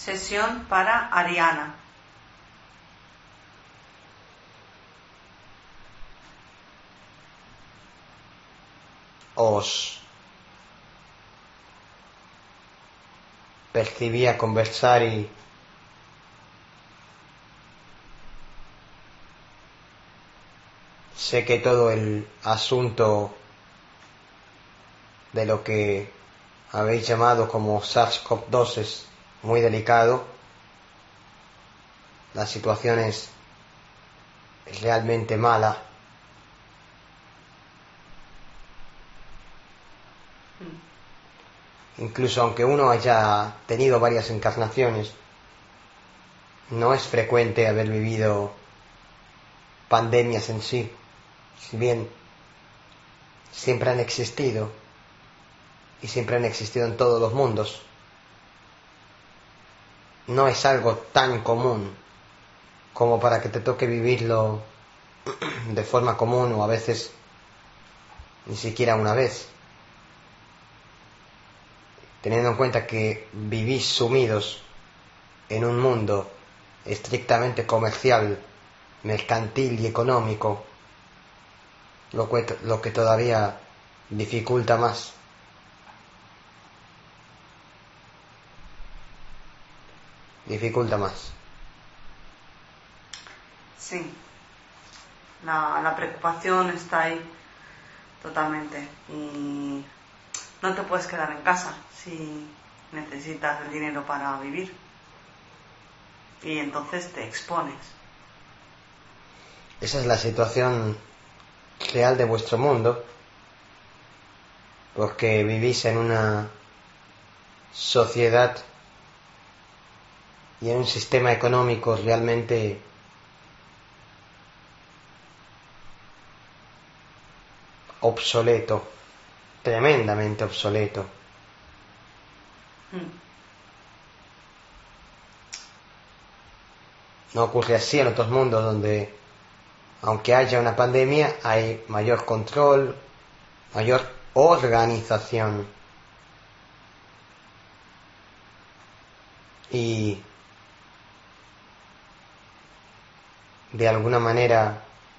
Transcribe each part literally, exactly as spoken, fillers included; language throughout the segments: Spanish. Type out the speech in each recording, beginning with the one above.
Sesión para Ariana. Os percibía conversar y sé que todo el asunto de lo que habéis llamado como SARS-CoV dos es muy delicado. La situación es, es realmente mala. Incluso aunque uno haya tenido varias encarnaciones, no es frecuente haber vivido pandemias en sí. Si bien siempre han existido y siempre han existido en todos los mundos, no es algo tan común como para que te toque vivirlo de forma común o a veces ni siquiera una vez. Teniendo en cuenta que vivís sumidos en un mundo estrictamente comercial, mercantil y económico, lo que, lo que todavía dificulta más. Dificulta más. Sí, la, la preocupación está ahí totalmente y no te puedes quedar en casa si necesitas el dinero para vivir y entonces te expones. Esa es la situación real de vuestro mundo, porque vivís en una sociedad y en un sistema económico realmente obsoleto, tremendamente obsoleto. Mm. No ocurre así en otros mundos donde, aunque haya una pandemia, hay mayor control, mayor organización. Y de alguna manera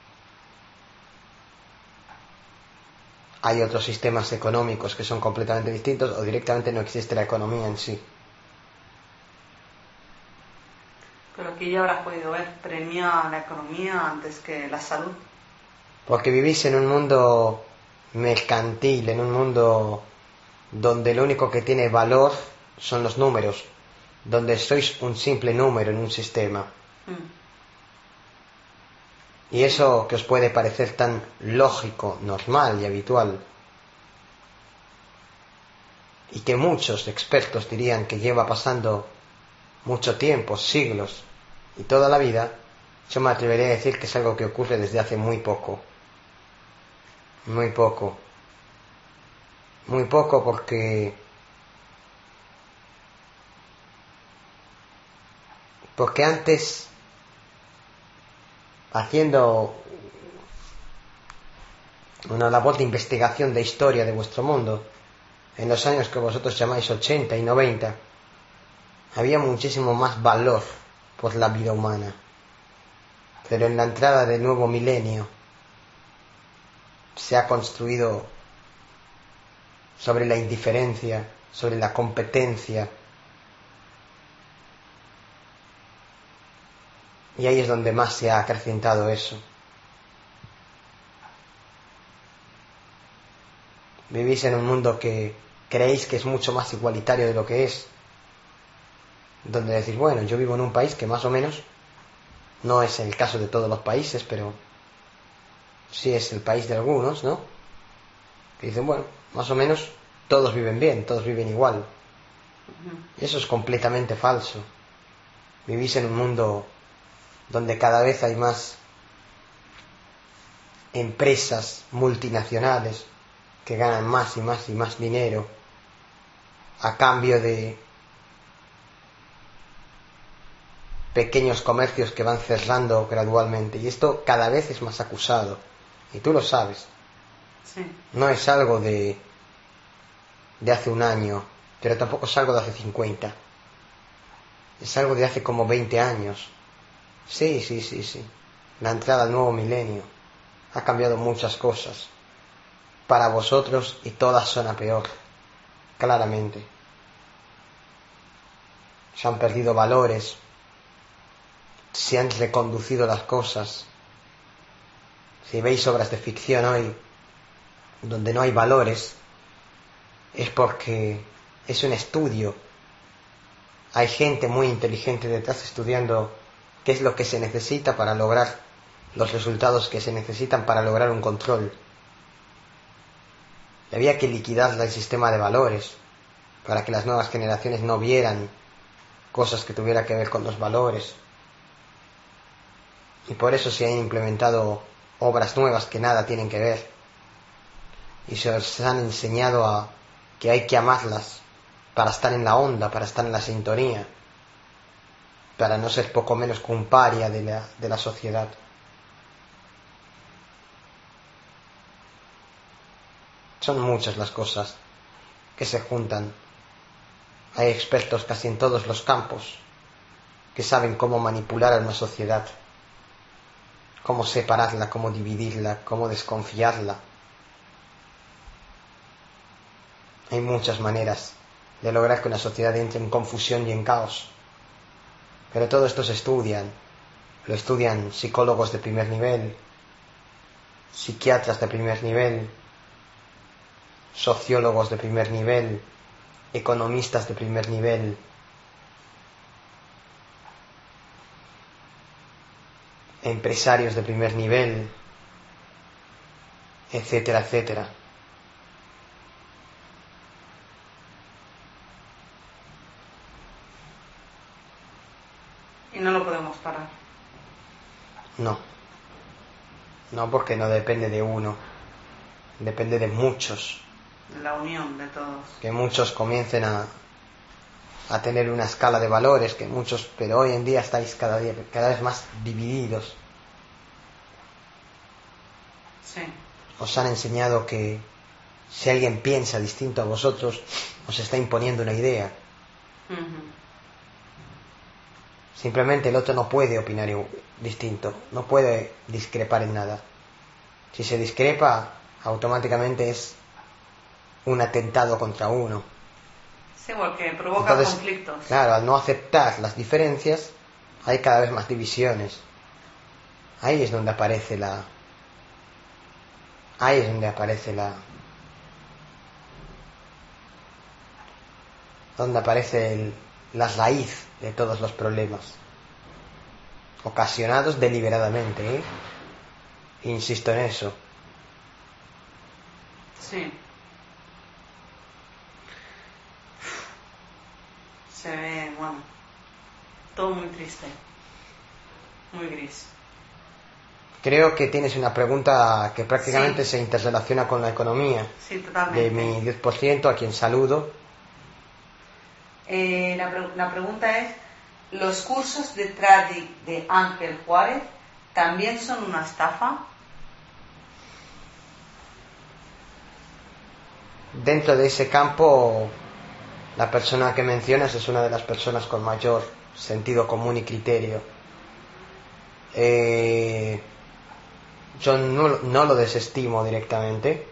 hay otros sistemas económicos que son completamente distintos o directamente no existe la economía en sí. Pero aquí ya habrás podido ver, premia la economía antes que la salud. Porque vivís en un mundo mercantil, en un mundo donde lo único que tiene valor son los números, donde sois un simple número en un sistema. Mm. Y eso que os puede parecer tan lógico, normal y habitual, y que muchos expertos dirían que lleva pasando mucho tiempo, siglos y toda la vida, yo me atrevería a decir que es algo que ocurre desde hace muy poco. Muy poco. Muy poco porque... Porque antes, haciendo una labor de investigación de historia de vuestro mundo, en los años que vosotros llamáis ochenta y noventa, había muchísimo más valor por la vida humana. Pero en la entrada del nuevo milenio se ha construido sobre la indiferencia, sobre la competencia. Y ahí es donde más se ha acrecentado eso. Vivís en un mundo que creéis que es mucho más igualitario de lo que es. Donde decís, bueno, yo vivo en un país que más o menos, no es el caso de todos los países, pero sí es el país de algunos, ¿no? Que dicen, bueno, más o menos todos viven bien, todos viven igual. Y eso es completamente falso. Vivís en un mundo donde cada vez hay más empresas multinacionales que ganan más y más y más dinero a cambio de pequeños comercios que van cerrando gradualmente. Y esto cada vez es más acusado. Y tú lo sabes. Sí. No es algo de, de hace un año, pero tampoco es algo de hace cincuenta. Es algo de hace como veinte años. Sí, sí, sí, sí. La entrada al nuevo milenio ha cambiado muchas cosas. Para vosotros y todas son a peor. Claramente. Se han perdido valores. Se han reconducido las cosas. Si veis obras de ficción hoy donde no hay valores, es porque es un estudio. Hay gente muy inteligente detrás estudiando qué es lo que se necesita para lograr los resultados que se necesitan para lograr un control. Y había que liquidar el sistema de valores para que las nuevas generaciones no vieran cosas que tuvieran que ver con los valores. Y por eso se han implementado obras nuevas que nada tienen que ver. Y se os han enseñado a que hay que amarlas para estar en la onda, para estar en la sintonía, para no ser poco menos que un paria de la, de la sociedad. Son muchas las cosas que se juntan. Hay expertos casi en todos los campos que saben cómo manipular a una sociedad, cómo separarla, cómo dividirla, cómo desconfiarla. Hay muchas maneras de lograr que una sociedad entre en confusión y en caos. Pero todo esto se estudian. Lo estudian psicólogos de primer nivel, psiquiatras de primer nivel, sociólogos de primer nivel, economistas de primer nivel, empresarios de primer nivel, etcétera, etcétera. Y no lo podemos parar. No. No, porque no depende de uno. Depende de muchos. La unión de todos. Que muchos comiencen a, a tener una escala de valores, que muchos, pero hoy en día estáis cada día, cada vez más divididos. Sí. Os han enseñado que si alguien piensa distinto a vosotros, os está imponiendo una idea. Uh-huh. Simplemente el otro no puede opinar distinto, no puede discrepar en nada. Si se discrepa, automáticamente es un atentado contra uno. Sí, porque provoca Entonces, conflictos. Claro, al no aceptar las diferencias, hay cada vez más divisiones. Ahí es donde aparece la... Ahí es donde aparece la... Donde aparece el, la raíz de todos los problemas. Ocasionados deliberadamente, ¿eh? Insisto en eso. Sí. Se ve, bueno, todo muy triste, muy gris. Creo que tienes una pregunta que prácticamente Sí. se interrelaciona con la economía. Sí, totalmente. De mi diez por ciento, a quien saludo. Eh, la, pre- la pregunta es, ¿los cursos de trading de Ángel Juárez también son una estafa? Dentro de ese campo, la persona que mencionas es una de las personas con mayor sentido común y criterio. Eh, yo no, no lo desestimo directamente,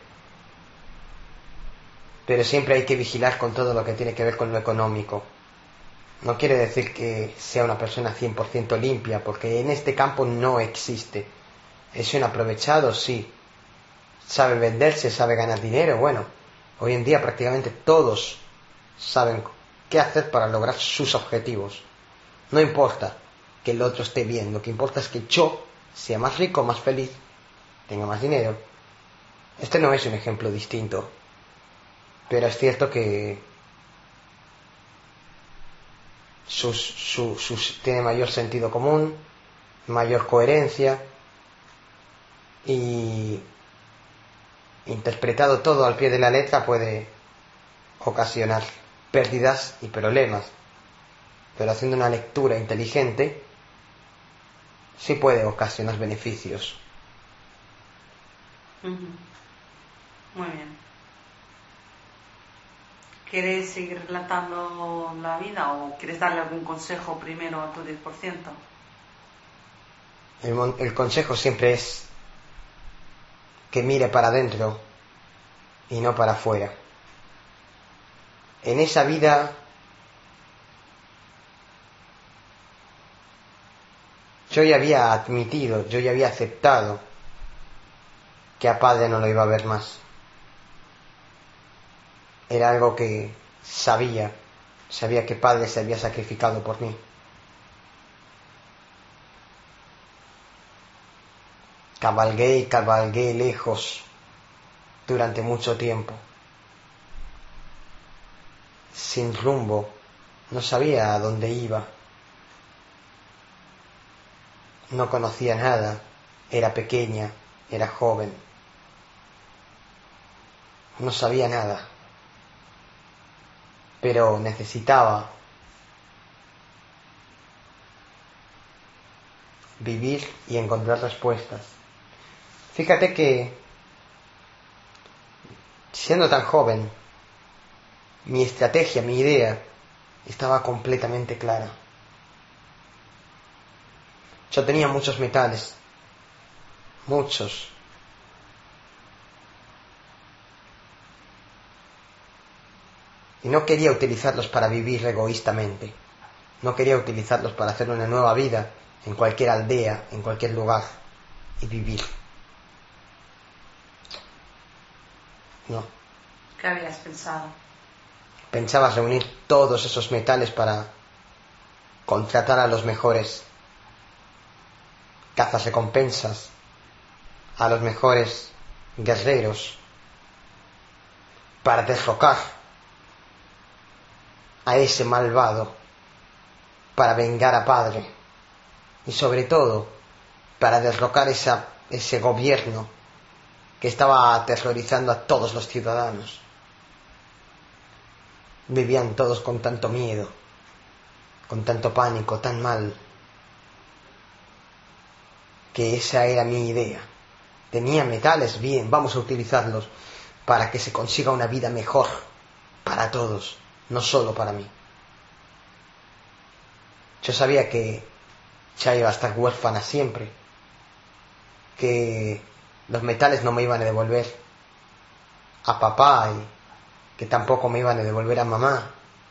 pero siempre hay que vigilar con todo lo que tiene que ver con lo económico. No quiere decir que sea una persona cien por ciento limpia, porque en este campo no existe. ¿Es un aprovechado? Sí. ¿Sabe venderse? ¿Sabe ganar dinero? Bueno, hoy en día prácticamente todos saben qué hacer para lograr sus objetivos. No importa que el otro esté bien, lo que importa es que yo sea más rico, más feliz, tenga más dinero. Este no es un ejemplo distinto, pero es cierto que sus, su, sus, tiene mayor sentido común, mayor coherencia, y interpretado todo al pie de la letra puede ocasionar pérdidas y problemas, pero haciendo una lectura inteligente sí puede ocasionar beneficios. Uh-huh. Muy bien. ¿Quieres seguir relatando la vida o quieres darle algún consejo primero a tu diez por ciento? El, mon- el consejo siempre es que mire para adentro y no para afuera. En esa vida yo ya había admitido, yo ya había aceptado que a padre no lo iba a ver más. Era algo que sabía, sabía que padre se había sacrificado por mí. Cabalgué y cabalgué lejos durante mucho tiempo, sin rumbo, no sabía a dónde iba, no conocía nada, era pequeña, era joven, no sabía nada, pero necesitaba vivir y encontrar respuestas. Fíjate que, siendo tan joven, mi estrategia, mi idea, estaba completamente clara. Yo tenía muchos metales, muchos. Y no quería utilizarlos para vivir egoístamente. No quería utilizarlos para hacer una nueva vida en cualquier aldea, en cualquier lugar y vivir. No. ¿Qué habías pensado? Pensaba reunir todos esos metales para contratar a los mejores cazarrecompensas, a los mejores guerreros, para derrocar a ese malvado, para vengar a padre y sobre todo para derrocar esa, ese gobierno que estaba aterrorizando a todos los ciudadanos. Vivían todos con tanto miedo, con tanto pánico, tan mal, que esa era mi idea. Tenía metales, bien, vamos a utilizarlos para que se consiga una vida mejor para todos, no solo para mí. Yo sabía que ya iba a estar huérfana siempre, que los metales no me iban a devolver a papá y que tampoco me iban a devolver a mamá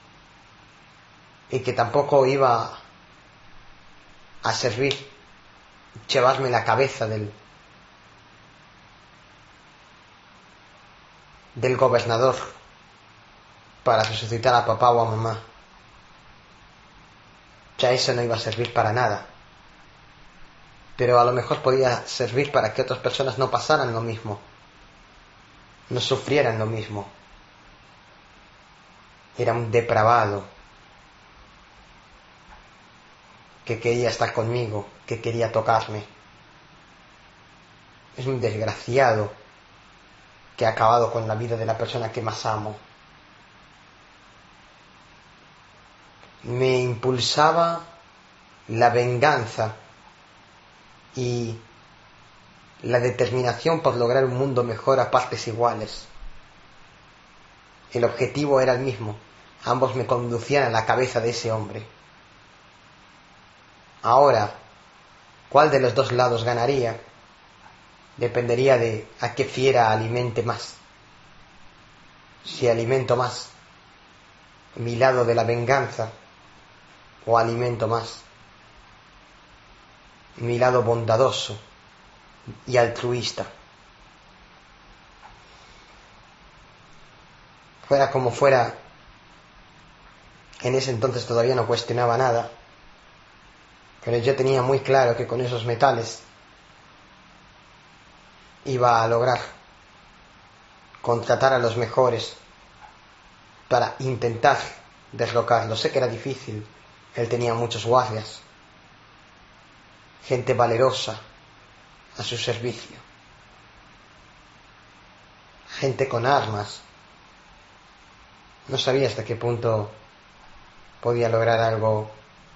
y que tampoco iba a servir llevarme la cabeza del del gobernador para resucitar a papá o a mamá. Ya eso no iba a servir para nada, pero a lo mejor podía servir para que otras personas no pasaran lo mismo, no sufrieran lo mismo. Era un depravado que quería estar conmigo, que quería tocarme. Es un desgraciado que ha acabado con la vida de la persona que más amo. Me impulsaba la venganza y la determinación por lograr un mundo mejor a partes iguales. El objetivo era el mismo, ambos me conducían a la cabeza de ese hombre. Ahora, ¿cuál de los dos lados ganaría? Dependería de a qué fiera alimente más. Si alimento más mi lado de la venganza o alimento más mi lado bondadoso y altruista. Fuera como fuera, en ese entonces todavía no cuestionaba nada, pero yo tenía muy claro que con esos metales iba a lograr contratar a los mejores para intentar derrocarlo. Sé que era difícil, él tenía muchos guardias, gente valerosa a su servicio, gente con armas. No sabía hasta qué punto podía lograr algo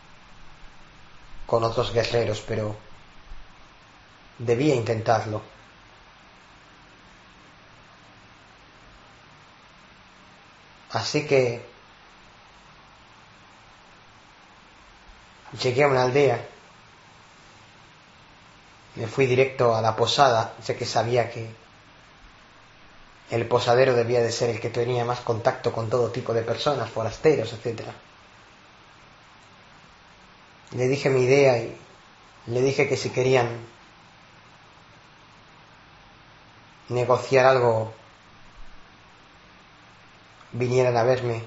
con otros guerreros, pero debía intentarlo. Así que llegué a una aldea, me fui directo a la posada, ya que sabía que el posadero debía de ser el que tenía más contacto con todo tipo de personas, forasteros, etcétera. Le dije mi idea y le dije que si querían negociar algo, vinieran a verme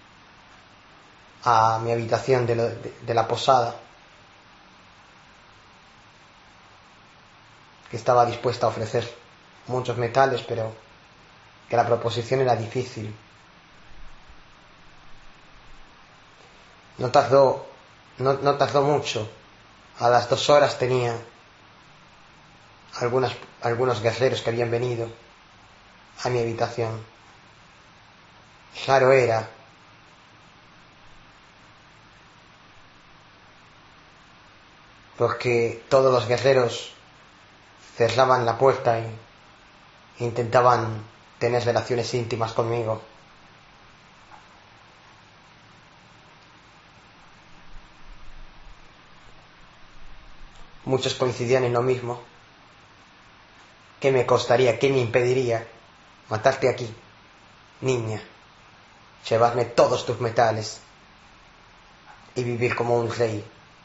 a mi habitación de, lo, de, de la posada, que estaba dispuesta a ofrecer muchos metales, pero que la proposición era difícil. No tardó, no, no tardó mucho. A las dos horas tenía algunas, algunos guerreros que habían venido a mi habitación. Claro era porque todos los guerreros cerraban la puerta e intentaban tener relaciones íntimas conmigo. Muchos coincidían en lo mismo. ¿Qué me costaría, qué me impediría matarte aquí, niña, llevarme todos tus metales y vivir como un rey?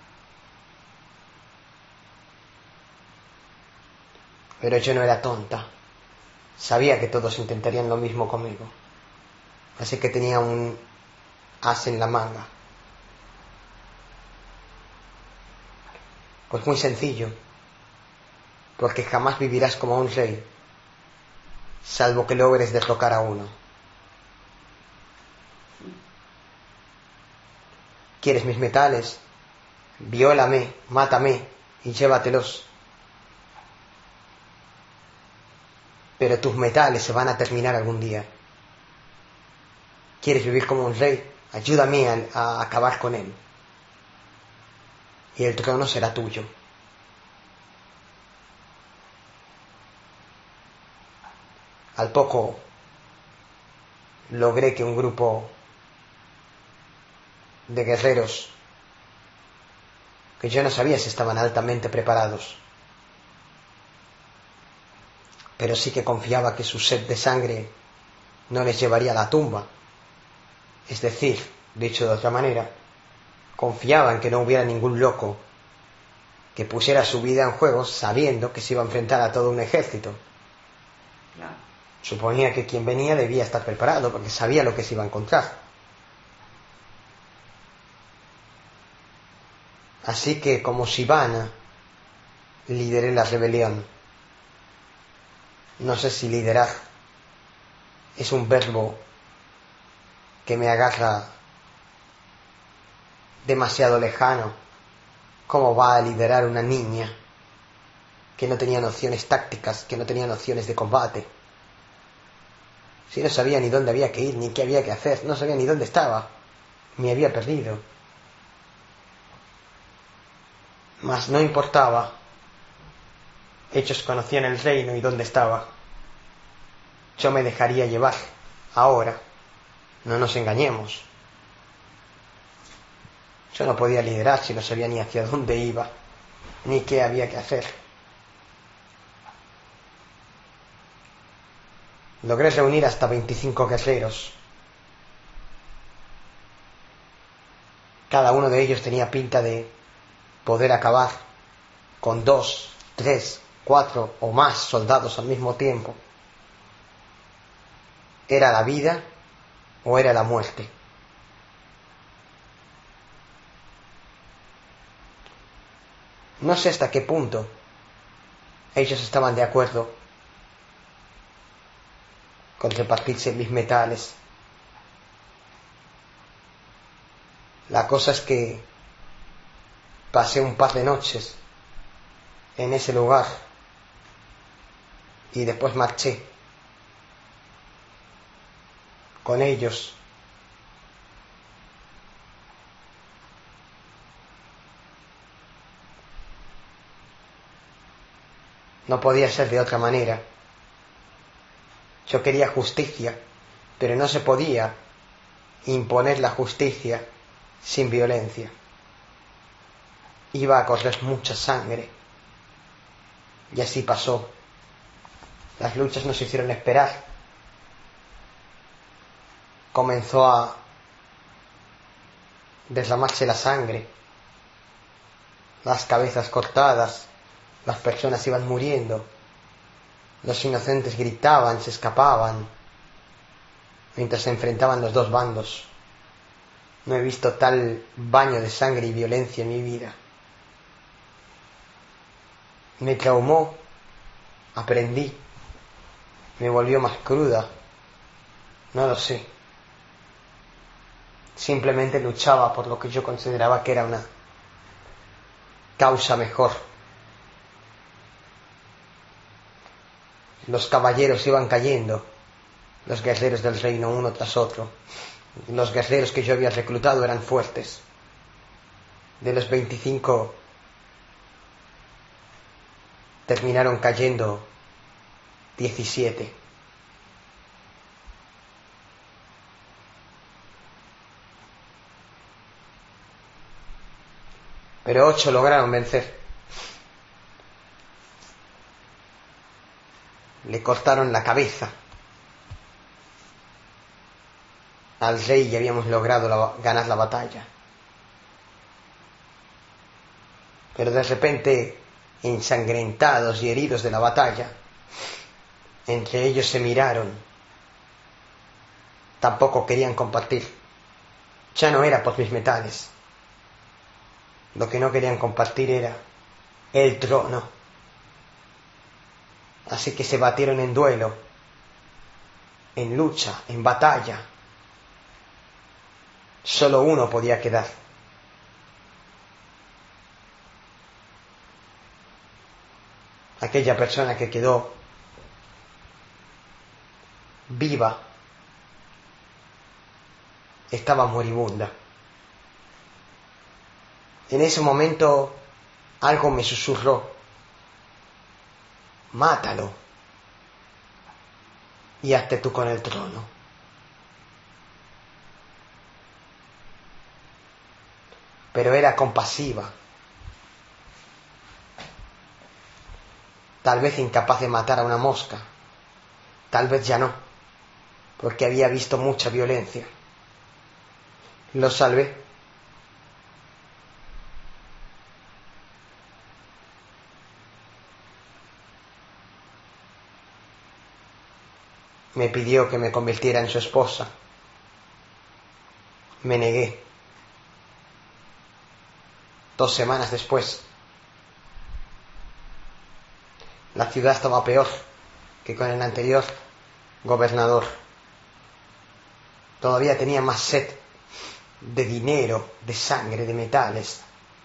Pero yo no era tonta. Sabía que todos intentarían lo mismo conmigo. Así que tenía un as en la manga. Pues muy sencillo. Porque jamás vivirás como un rey, salvo que logres derrocar a uno. ¿Quieres mis metales? Viólame, mátame y llévatelos. Pero tus metales se van a terminar algún día. ¿Quieres vivir como un rey? Ayúdame a, a acabar con él. Y el trono será tuyo. Al poco logré que un grupo de guerreros, que yo no sabía si estaban altamente preparados, pero sí que confiaba que su sed de sangre no les llevaría a la tumba. Es decir, dicho de otra manera, confiaba en que no hubiera ningún loco que pusiera su vida en juego sabiendo que se iba a enfrentar a todo un ejército. Claro. Suponía que quien venía debía estar preparado porque sabía lo que se iba a encontrar. Así que, como Sivana, lideré la rebelión. No sé si liderar es un verbo que me agarra demasiado lejano. ¿Cómo va a liderar una niña que no tenía nociones tácticas, que no tenía nociones de combate? Si no sabía ni dónde había que ir, ni qué había que hacer, no sabía ni dónde estaba, me había perdido. Mas no importaba. Ellos conocían el reino y dónde estaba. Yo me dejaría llevar. Ahora, no nos engañemos. Yo no podía liderar si no sabía ni hacia dónde iba, ni qué había que hacer. Logré reunir hasta veinticinco guerreros. Cada uno de ellos tenía pinta de poder acabar con dos, tres, cuatro o más soldados al mismo tiempo. ¿Era la vida o era la muerte? No sé hasta qué punto ellos estaban de acuerdo con repartirse mis metales. La cosa es que pasé un par de noches en ese lugar y después marché con ellos. No podía ser de otra manera. Yo quería justicia, pero no se podía imponer la justicia sin violencia. Iba a correr mucha sangre. Y así pasó. Las luchas nos hicieron esperar. Comenzó a derramarse la sangre, las cabezas cortadas, las personas iban muriendo, los inocentes gritaban, se escapaban, mientras se enfrentaban los dos bandos. No he visto tal baño de sangre y violencia en mi vida. Me traumó, aprendí, me volvió más cruda, no lo sé. Simplemente luchaba por lo que yo consideraba que era una causa mejor. Los caballeros iban cayendo, los guerreros del reino uno tras otro. Los guerreros que yo había reclutado eran fuertes. De los veinticinco terminaron cayendo diecisiete. Pero ocho lograron vencer. Le cortaron la cabeza al rey y habíamos logrado la, ganar la batalla. Pero de repente, ensangrentados y heridos de la batalla, entre ellos se miraron. Tampoco querían compartir. Ya no era por mis metales. Lo que no querían compartir era el trono. Así que se batieron en duelo, en lucha, en batalla. Solo uno podía quedar. Aquella persona que quedó viva estaba moribunda. En ese momento algo me susurró: mátalo y hazte tú con el trono. Pero era compasiva, tal vez incapaz de matar a una mosca, tal vez ya no, porque había visto mucha violencia. Lo salvé. Me pidió que me convirtiera en su esposa. Me negué. Dos semanas después, la ciudad estaba peor que con el anterior gobernador. Todavía tenía más sed de dinero, de sangre, de metales.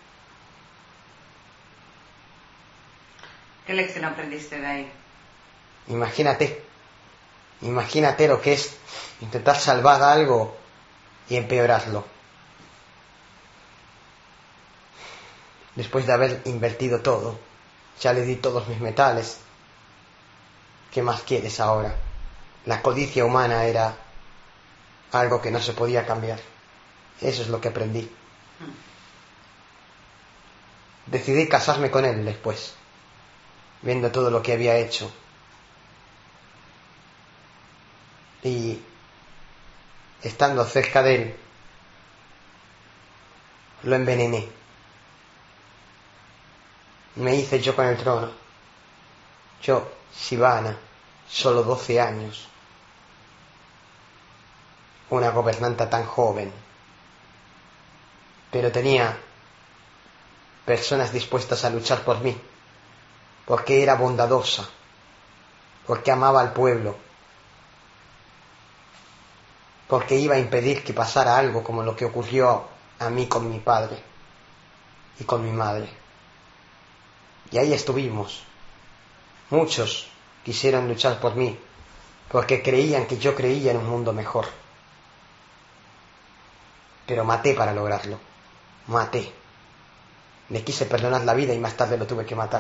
¿Qué lección aprendiste de ahí? Imagínate. Imagínate lo que es intentar salvar algo y empeorarlo. Después de haber invertido todo, ya le di todos mis metales. ¿Qué más quieres ahora? La codicia humana era algo que no se podía cambiar. Eso es lo que aprendí. Decidí casarme con él después, viendo todo lo que había hecho. Y estando cerca de él, lo envenené. Me hice yo con el trono. Yo, Sivana, solo doce años. Una gobernanta tan joven. Pero tenía personas dispuestas a luchar por mí, porque era bondadosa, porque amaba al pueblo, porque iba a impedir que pasara algo como lo que ocurrió a mí con mi padre y con mi madre. Y ahí estuvimos. Muchos quisieron luchar por mí, porque creían que yo creía en un mundo mejor. Pero maté para lograrlo. Maté. Le quise perdonar la vida y más tarde lo tuve que matar.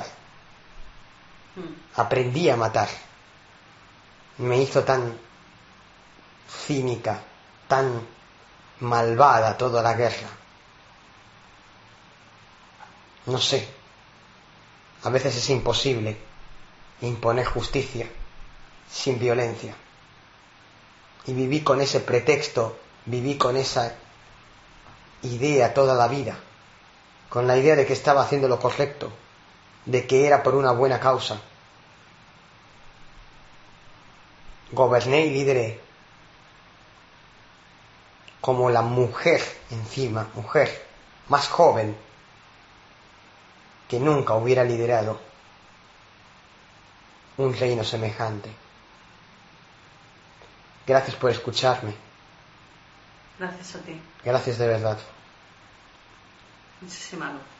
Aprendí a matar. Me hizo tan cínica, tan malvada toda la guerra. No sé, a veces es imposible imponer justicia sin violencia. Y viví con ese pretexto, viví con esa idea toda la vida, con la idea de que estaba haciendo lo correcto, de que era por una buena causa. Goberné y lideré como la mujer encima, mujer más joven que nunca hubiera liderado un reino semejante. Gracias por escucharme. Gracias a ti. Gracias de verdad. Muchísimas gracias.